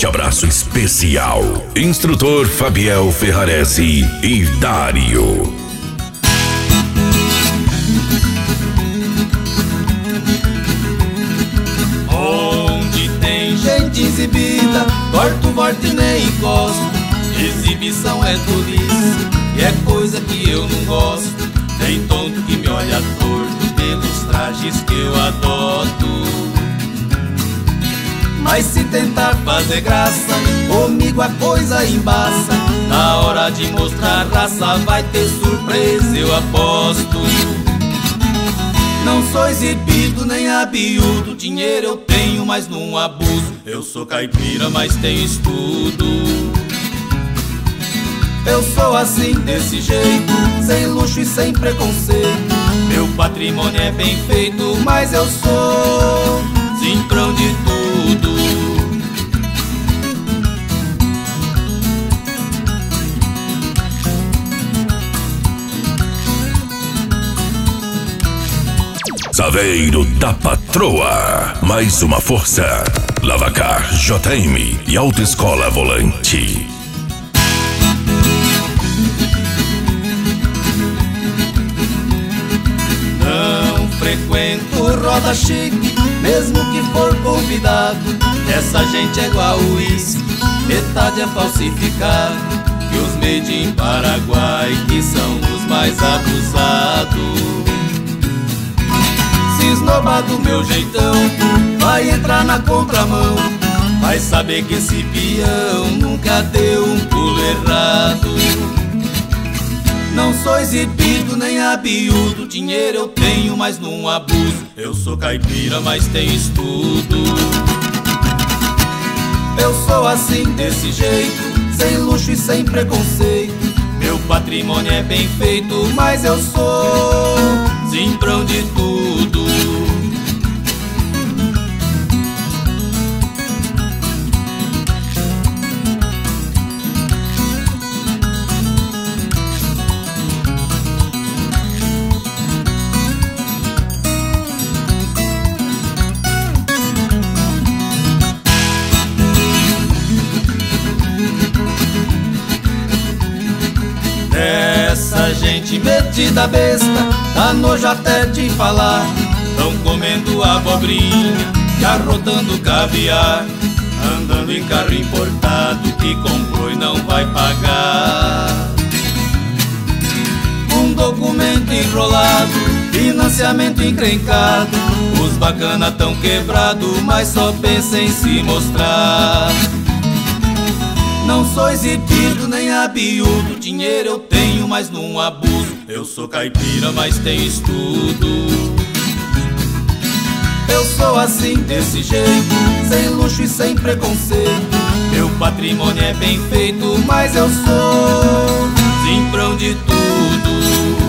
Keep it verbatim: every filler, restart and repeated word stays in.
forte abraço especial. Instrutor Fabiel Ferraresi e Dário. Onde tem gente exibida, corto, volta e nem encosto. Exibição é tolice e é coisa que eu não gosto. Tem tonto que me olha torto pelos trajes que eu adoto. Mas se tentar fazer graça, comigo a coisa embaça. Na hora de mostrar raça vai ter surpresa, eu aposto. Não sou exibido nem abiúdo, dinheiro eu tenho, mas não abuso. Eu sou caipira, mas tenho estudo. Eu sou assim, desse jeito, sem luxo e sem preconceito. Meu patrimônio é bem feito, mas eu sou cimprão de tudo. Saveiro da Patroa, mais uma força. Lavacar J M e Autoescola Volante. Não frequento roda chique, mesmo que for convidado. Essa gente é igual uísque, metade é falsificado. E os made in Paraguai, que são os mais abusados. Se esnobar do meu jeitão, vai entrar na contramão. Vai saber que esse peão nunca deu um pulo errado. Não sou exibido nem abiúdo, dinheiro eu tenho, mas não abuso. Eu sou caipira, mas tenho estudo. Eu sou assim, desse jeito, sem luxo e sem preconceito. Meu patrimônio é bem feito, mas eu sou cimprão de tudo. Essa gente metida besta, dá nojo até de falar. Tão comendo abobrinha, garrotando caviar, andando em carro importado que comprou e não vai pagar. Um documento enrolado, financiamento encrencado. Os bacana tão quebrado, mas só pensa em se mostrar. Não sou exibido nem abiúdo, dinheiro eu tenho, mas não abuso. Eu sou caipira, mas tenho estudo. Eu sou assim, desse jeito, sem luxo e sem preconceito. Meu patrimônio é bem feito, mas eu sou cimprão de tudo.